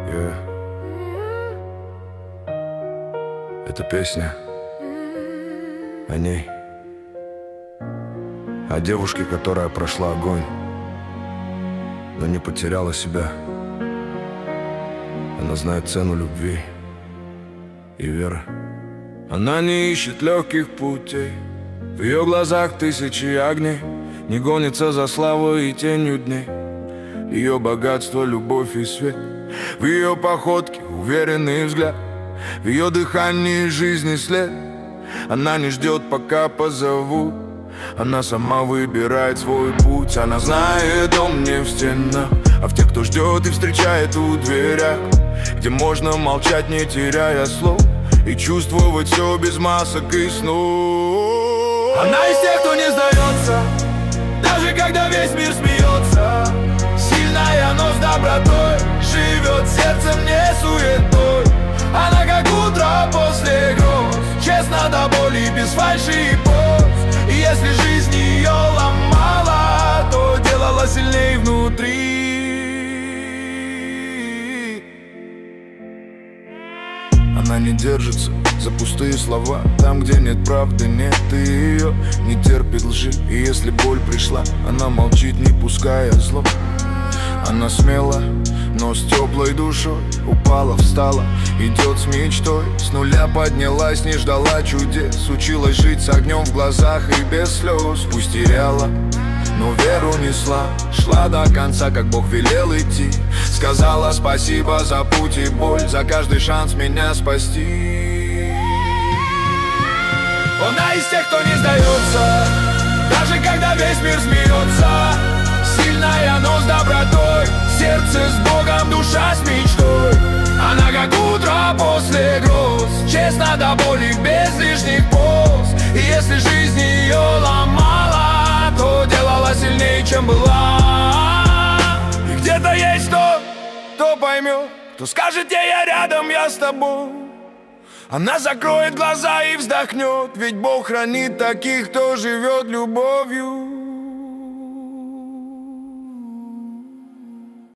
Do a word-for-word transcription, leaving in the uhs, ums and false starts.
Yeah. Эта песня о ней, о девушке, которая прошла огонь, но не потеряла себя. Она знает цену любви и веры. Она не ищет легких путей, в ее глазах тысячи огней, не гонится за славой и тенью дней. Ее богатство, любовь и свет, в ее походке уверенный взгляд, в ее дыхании жизни след. Она не ждет, пока позовут, она сама выбирает свой путь. Она знает, дом не в стенах, а в тех, кто ждет и встречает у дверях, где можно молчать, не теряя слов, и чувствовать все без масок и снов. Она из тех, кто не сдается, даже когда весь мир смеется. Сильная, но с добротой, живет сердцем, не суетой. Она как утро после гроз, честно до боли, без фальши и поз. И если жизнь ее ломала, то делала сильней внутри. Она не держится за пустые слова, там, где нет правды, нет и ее не терпит лжи. И если боль пришла, она молчит, не пуская зло. Она смела, но с теплой душой упала, встала, идет с мечтой, с нуля поднялась, не ждала чудес. Училась жить с огнем в глазах и без слез. Пусть теряла, но веру несла, шла до конца, как Бог велел идти. Сказала спасибо за путь и боль, за каждый шанс меня спасти. Она из тех, кто не сдается, даже когда весь мир смеется. Сильная, но с добротой, сердце с Богом, душа с мечтой. Она как утро после гроз, честно до боли, без лишних поз. И если жизнь ее ломала, то делала сильнее, чем была. И где-то есть тот, кто поймет, кто скажет ей: я рядом, я с тобой. Она закроет глаза и вздохнет, ведь Бог хранит таких, кто живет любовью.